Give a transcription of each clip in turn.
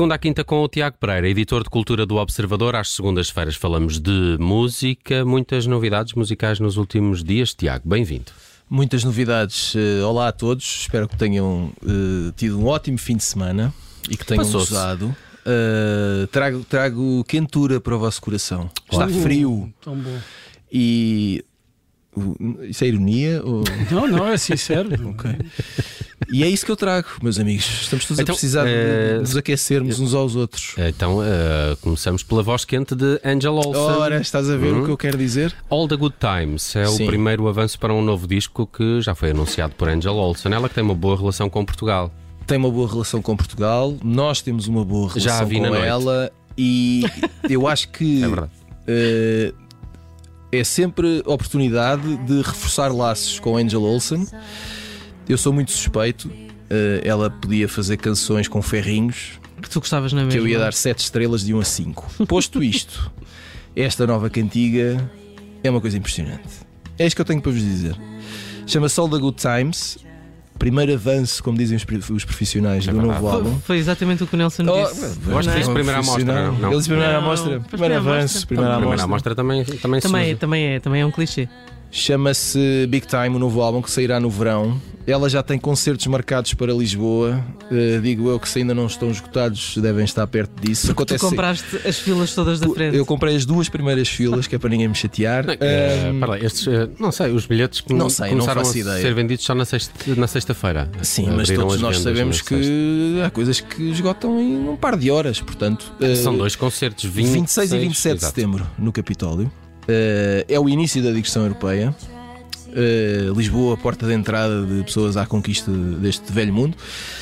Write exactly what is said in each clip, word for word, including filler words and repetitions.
segunda à quinta com o Tiago Pereira, editor de cultura do Observador. Às segundas-feiras falamos de música, muitas novidades musicais nos últimos dias. Tiago, bem-vindo. Muitas novidades. Olá a todos, espero que tenham uh, tido um ótimo fim de semana e que tenham usado. Uh, trago, trago quentura para o vosso coração. Está uh, frio. Tão bom. E uh, isso é ironia? Ou... Não, não, é sincero. Ok. E é isso que eu trago, meus amigos. Estamos todos então, a precisar uh, de nos aquecermos uns aos outros. Então uh, começamos pela voz quente de Angel Olsen. Ora, estás a ver hum. o que eu quero dizer? All the Good Times é Sim. o primeiro avanço para um novo disco que já foi anunciado por Angel Olsen. Ela que tem uma boa relação com Portugal. Tem uma boa relação com Portugal. Nós temos uma boa relação já a vi com na ela. Noite. E eu acho que é verdade. Uh, é sempre oportunidade de reforçar laços com Angel Olsen. Eu sou muito suspeito. Uh, ela podia fazer canções com ferrinhos que tu gostavas, não é mesmo? Que eu ia dar sete estrelas de um a cinco. Posto isto, esta nova cantiga é uma coisa impressionante. É isto que eu tenho para vos dizer. Chama-se All the Good Times. Primeiro avanço, como dizem os profissionais, é do novo álbum. Foi, foi exatamente o que o Nelson oh, disse. Gosto é? disso, primeira amostra. Ele disse primeira amostra. Primeiro avanço, primeira amostra. Primeira amostra também, também, também, é, também, é, também é um clichê. Chama-se Big Time, o novo álbum que sairá no verão. Ela já tem concertos marcados para Lisboa. uh, Digo eu que se ainda não estão esgotados devem estar perto disso. Porque tu compraste as filas todas da frente. Eu comprei as duas primeiras filas, que é para ninguém me chatear. Não, um, para lá, estes, não sei, os bilhetes que não sei, começaram não a ideia. ser vendidos só na, sexta, na sexta-feira. Sim, mas todos nós sabemos que há coisas que esgotam em um par de horas. Portanto, são uh, dois concertos, vinte, vinte e seis e vinte e sete de setembro no Capitólio. uh, É o início da digressão europeia. Uh, Lisboa, porta de entrada de pessoas à conquista deste velho mundo.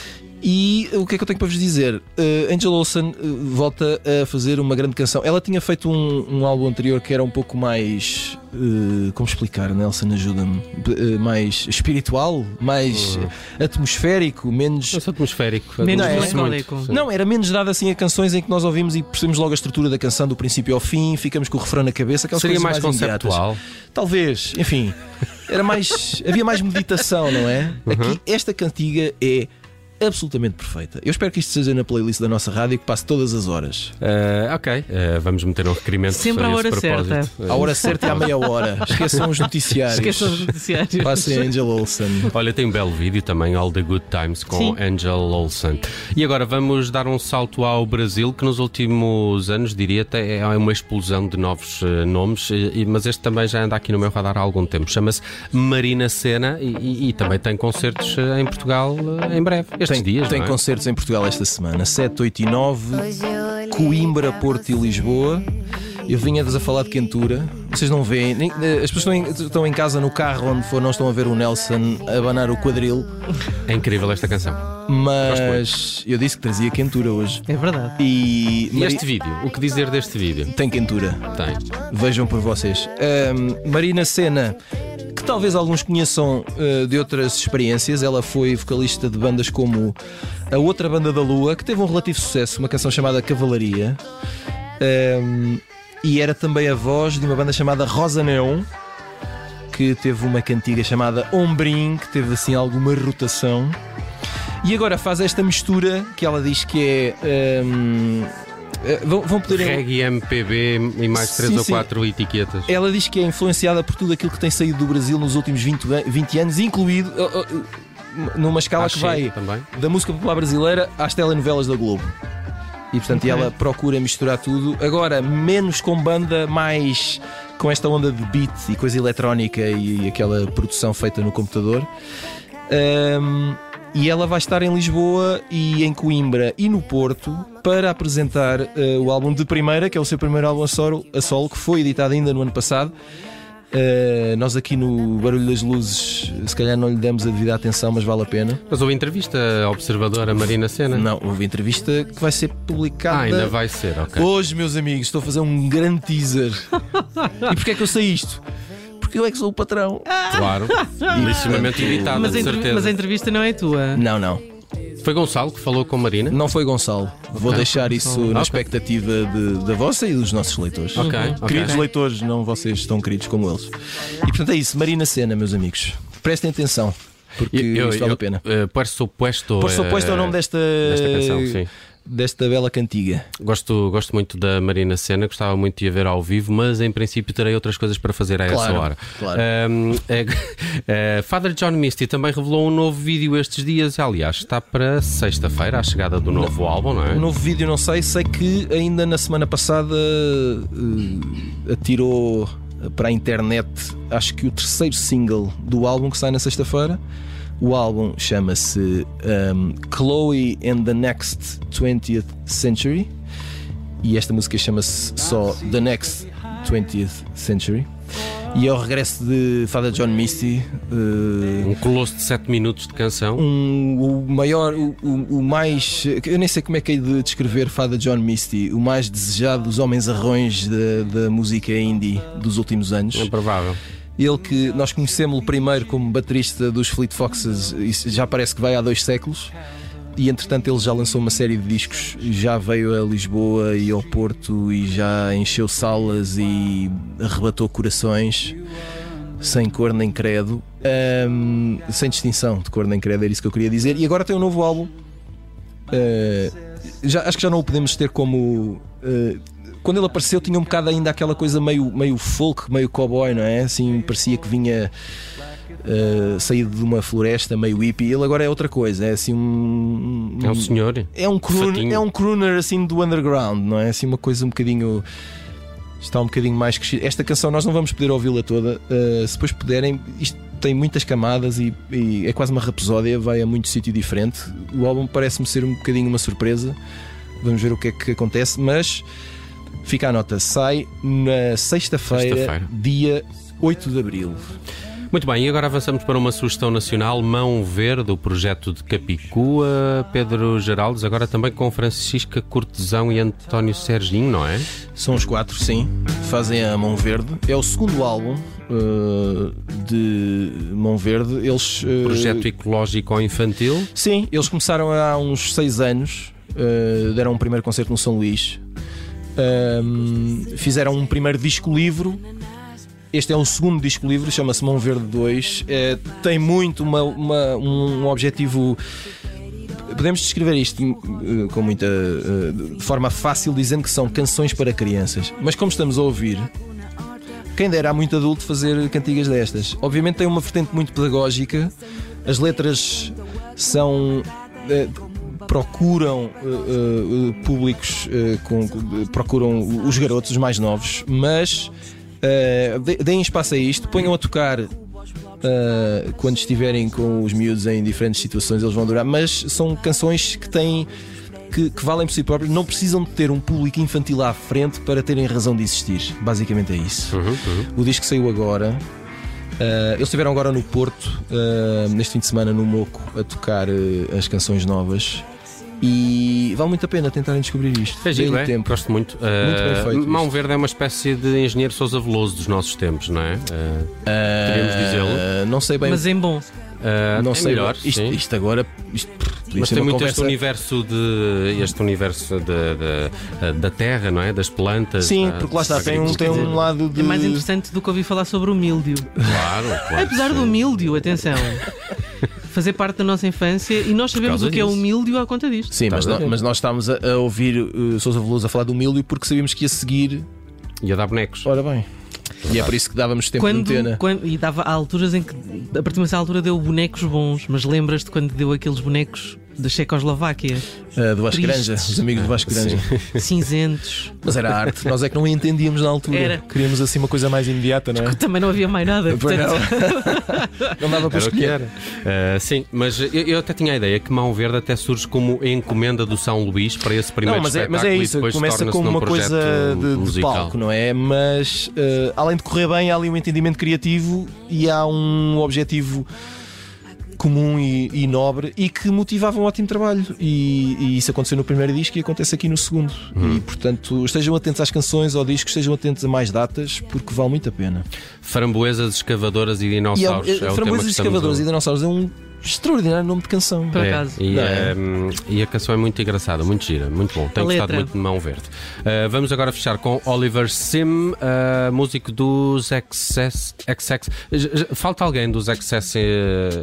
E o que é que eu tenho para vos dizer? Uh, Angel Olsen uh, volta a fazer uma grande canção. Ela tinha feito um, um álbum anterior que era um pouco mais uh, como explicar, Nelson, ajuda-me, uh, mais espiritual, mais uh. atmosférico, menos Não atmosférico, menos melancólico. Não, era menos dado assim a canções em que nós ouvimos e percebemos logo a estrutura da canção do princípio ao fim, ficamos com o refrão na cabeça, aquelas Seria coisas mais, mais conceptual. Imediatas. Talvez, enfim. Era mais, havia mais meditação, não é? Uhum. Aqui, esta cantiga é absolutamente perfeita. Eu espero que isto seja na playlist da nossa rádio e que passe todas as horas. Uh, ok, uh, vamos meter um requerimento. Sempre à hora certa. À hora certa e à meia hora. Esqueçam os noticiários. Esqueçam os noticiários. Passem Angel Olsen. Olha, tem um belo vídeo também, All the Good Times, com Sim. Angel Olsen. E agora vamos dar um salto ao Brasil, que nos últimos anos, diria, é uma explosão de novos uh, nomes, e, mas este também já anda aqui no meu radar há algum tempo. Chama-se Marina Sena e, e, e também tem concertos uh, em Portugal uh, em breve. Este Tem, dias, tem é? concertos em Portugal esta semana, sete, oito e nove, Coimbra, Porto e Lisboa. Eu vinha-vos a falar de quentura. Vocês não veem, nem, as pessoas estão em, estão em casa, no carro onde for, não estão a ver o Nelson abanar o quadril. É incrível esta canção. Mas eu disse que trazia quentura hoje. É verdade. E, e este vídeo? O que dizer deste vídeo? Tem quentura. Tem. Vejam por vocês. um, Marina Sena, que talvez alguns conheçam uh, de outras experiências. Ela foi vocalista de bandas como a Outra Banda da Lua, que teve um relativo sucesso, uma canção chamada Cavalaria. Um, e era também a voz de uma banda chamada Rosa Neon, que teve uma cantiga chamada Ombrim, que teve assim alguma rotação. E agora faz esta mistura que ela diz que é... Um, Vão, vão poder... Reggae, M P B e mais três ou quatro etiquetas. Ela diz que é influenciada por tudo aquilo que tem saído do Brasil nos últimos vinte, vinte anos, incluído uh, uh, numa escala Achei, que vai também. Da música popular brasileira às telenovelas da Globo. E portanto okay. ela procura misturar tudo. Agora, menos com banda, mais com esta onda de beat e coisa eletrónica e, e aquela produção feita no computador. Um, E ela vai estar em Lisboa e em Coimbra e no Porto para apresentar uh, o álbum de primeira, que é o seu primeiro álbum a solo, a solo que foi editado ainda no ano passado. Uh, nós aqui no Barulho das Luzes se calhar não lhe demos a devida atenção, mas vale a pena. Mas houve entrevista à observadora Marina Sena? Não, houve entrevista que vai ser publicada. Ah, ainda vai ser, ok. Hoje, meus amigos, estou a fazer um grande teaser. E porquê é que eu sei isto? Porque eu é que sou o patrão. Claro, legitimamente editado, mas, de certeza. Mas a entrevista não é tua. Não, não. Foi Gonçalo que falou com Marina? Não foi Gonçalo. Okay. Vou deixar isso okay. na expectativa de, da vossa e dos nossos leitores. Ok, Queridos okay. leitores, não vocês tão queridos como eles. E portanto é isso, Marina Sena, meus amigos. Prestem atenção, porque eu, isto vale eu, a pena. Uh, por supuesto. Por supuesto é o nome desta, desta canção, sim. desta bela cantiga. Gosto, gosto muito da Marina Senna, gostava muito de a ver ao vivo, mas em princípio terei outras coisas para fazer a claro, essa hora. Claro. Um, é, é, Father John Misty também revelou um novo vídeo estes dias, aliás, está para sexta-feira, a chegada do novo não, álbum, não é? O novo vídeo não sei, sei que ainda na semana passada uh, atirou para a internet, acho que o terceiro single do álbum que sai na sexta-feira. O álbum chama-se um, Chloe and the Next twentieth Century e esta música chama-se só The Next twentieth Century. E é o regresso de Father John Misty, uh, um colosso de sete minutos de canção. Um, o maior, o, o, o mais. Eu nem sei como é que é de descrever Father John Misty, o mais desejado dos homens arrões da, da música indie dos últimos anos. É provável. Ele que nós conhecemos-lo primeiro como baterista dos Fleet Foxes, já parece que vai há dois séculos. E entretanto ele já lançou uma série de discos, já veio a Lisboa e ao Porto e já encheu salas e arrebatou corações sem cor nem credo, um, sem distinção de cor nem credo, era isso que eu queria dizer. E agora tem um novo álbum, uh, já, acho que já não o podemos ter como... Uh, quando ele apareceu tinha um bocado ainda aquela coisa meio, meio folk, meio cowboy, não é? Assim, parecia que vinha... Uh, saído de uma floresta meio hippie. Ele agora é outra coisa, é assim um, um é um senhor, é um crooner, é um crooner assim do underground, não é? Assim uma coisa um bocadinho, está um bocadinho mais crescido. Esta canção nós não vamos poder ouvi-la toda, uh, se depois puderem, isto tem muitas camadas e, e é quase uma rapsódia, vai a muito sítio diferente. O álbum parece-me ser um bocadinho uma surpresa, vamos ver o que é que acontece, mas fica a nota, sai na sexta-feira, sexta-feira. dia oito de abril. Muito bem, e agora avançamos para uma sugestão nacional, Mão Verde, o projeto de Capicua, Pedro Geraldes, agora também com Francisca Cortesão e António Serginho, não é? São os quatro, sim, fazem a Mão Verde. É o segundo álbum uh, de Mão Verde. Eles, uh, projeto ecológico infantil? Sim, eles começaram há uns seis anos, uh, deram um primeiro concerto no São Luís, uh, fizeram um primeiro disco-livro. Este é o segundo disco livre, chama-se Mão Verde dois. É, tem muito uma, uma, um objetivo. Podemos descrever isto uh, com muita uh, de forma fácil, dizendo que são canções para crianças. Mas como estamos a ouvir, quem dera há muito adulto fazer cantigas destas. Obviamente tem uma vertente muito pedagógica. As letras são. Uh, procuram uh, uh, públicos, uh, com, uh, procuram os garotos, os mais novos, mas. Uh, deem espaço a isto, ponham a tocar uh, quando estiverem com os miúdos em diferentes situações, eles vão adorar. Mas são canções que têm que, que valem por si próprios, não precisam de ter um público infantil à frente para terem razão de existir. Basicamente é isso. Uhum, uhum. O disco saiu agora. Uh, eles estiveram agora no Porto, uh, neste fim de semana no Moco, a tocar uh, as canções novas. E vale muito a pena tentarem descobrir isto. É giro, é? Tempo. Gosto muito. Uh, muito bem feito. Mão isto. Verde é uma espécie de engenheiro Sousa Veloso dos nossos tempos, não é? Uh, uh, Podemos dizê-lo. Não sei bem. Mas em bom. Uh, não é sei melhor. Isto, isto agora. Isto, mas tem muito conversa... este universo de este universo de, de, de, da terra, não é? Das plantas. Sim, da, porque lá está, tem um, tem um lado de. É mais interessante do que ouvir falar sobre o míldio. Claro, claro. Apesar sim. do míldio, atenção. Fazer parte da nossa infância e nós sabemos o que disso. É o míldio à conta disto. Sim, mas, no, mas nós estávamos a, a ouvir uh, Sousa Veloso a falar do míldio porque sabíamos que ia seguir. Ia dar bonecos. Ora bem. E é por isso que dávamos tempo quando, de antena. Quando, e dava há alturas em que, a partir dessa altura, deu bonecos bons. Mas lembras-te quando deu aqueles bonecos da Checoslováquia? Uh, do Vasco Granja, os amigos do Vasco Granja. Cinzentos. Mas era arte, nós é que não entendíamos na altura. Era. Queríamos assim uma coisa mais imediata, não é? Também não havia mais nada. Portanto... Não. Não dava para escolher. Uh, sim, mas eu, eu até tinha a ideia que Mão Verde até surge como encomenda do São Luís para esse primeiro não, mas é, espetáculo. mas é isso, e depois começa como uma coisa de, de palco, não é? Mas uh, além de correr bem, há ali um entendimento criativo e há um objetivo comum e, e nobre e que motivava um ótimo trabalho e, e isso aconteceu no primeiro disco e acontece aqui no segundo hum. E portanto estejam atentos às canções, ao disco, estejam atentos a mais datas porque vale muito a pena. Framboesas, escavadoras e dinossauros. E é, é, é Framboesas, escavadoras a... e dinossauros é um extraordinário nome de canção. Por é, acaso. E, é. um, e a canção é muito engraçada, muito gira, muito bom. Tenho gostado muito de Mão Verde. Uh, vamos agora fechar com Oliver Sim, uh, músico dos X S. X X. Falta alguém dos X S em verdade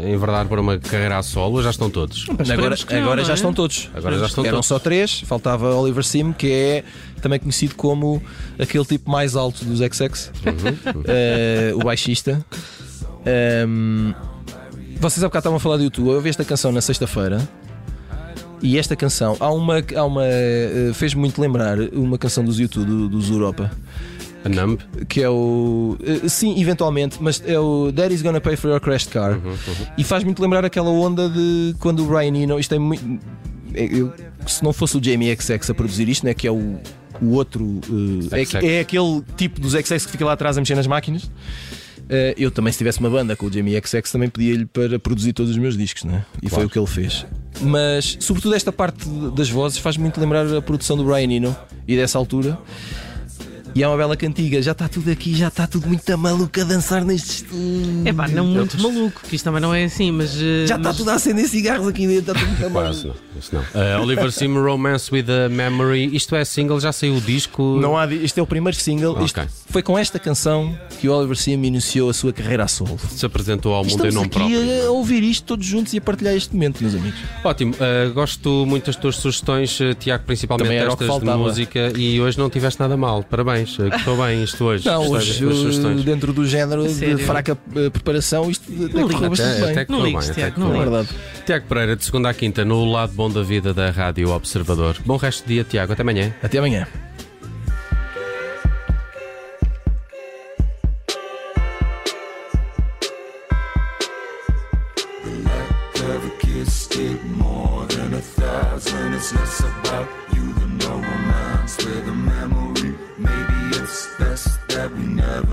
para uma carreira a solo, já estão todos. Mas agora que não, agora não já é? estão todos. Agora já estão Eram todos. só três, faltava Oliver Sim, que é também conhecido como aquele tipo mais alto dos X X, Uhum. Eh, o baixista. Ehm, vocês há bocado estavam a falar de YouTube. Eu ouvi esta canção na sexta-feira. E esta canção, há uma, há uma eh, fez-me muito lembrar uma canção dos YouTube, do- dos Europa, A Numb. que é o. eh, Sim, eventualmente, mas é o Daddy's Gonna Pay for Your Crashed Car. Uhum, uhum. E faz muito lembrar aquela onda de quando o Brian Eno. Isto é muito. é- eu- se não fosse o Jamie X X a produzir isto, né, que é o, o outro. eh, X X. é, é aquele tipo dos X X que fica lá atrás a mexer nas máquinas. Eh, eu também, se tivesse uma banda com o Jamie X X, também pedia-lhe para produzir todos os meus discos, né? E foi Claro. o que ele fez. Mas, sobretudo, esta parte das vozes faz muito lembrar a produção do Brian Eno e dessa altura. E é uma bela cantiga, já está tudo aqui, já está tudo muito maluco a dançar neste estúdio. É pá, não muito maluco, que isto também não é assim, mas. eh, Já está mas- tudo a acender cigarros aqui dentro, está tudo muito Quase maluco. não. Isso não. Uh, Oliver Sim, Romance with a Memory. Isto é single, já saiu o disco. Não há, isto é o primeiro single. Ok. Isto foi com esta canção que o Oliver Sim iniciou a sua carreira a solo. Se apresentou ao mundo em Estamos nome aqui próprio. a ouvir isto todos juntos e a partilhar este momento, meus amigos. Ótimo, uh, gosto muito das tuas sugestões, uh, Tiago, principalmente Também era o que estas de faltava. música. E hoje não tiveste nada mal. Parabéns, uh, correu bem isto hoje. Não, Gostei das hoje, tuas sugestões. dentro do género de Sério? fraca eh, preparação, isto até Não correu ligo. bastante Até, bem. até que Não correu ligues, bem, até Tiago, que não correu É bem. verdade. Tiago Pereira, de segunda à quinta, no lado bom da vida da Rádio Observador. Bom resto de dia, Tiago. Até amanhã. Até amanhã. Ever kissed it more than a thousand. It's less about you than no romance with a memory. Maybe it's best that we never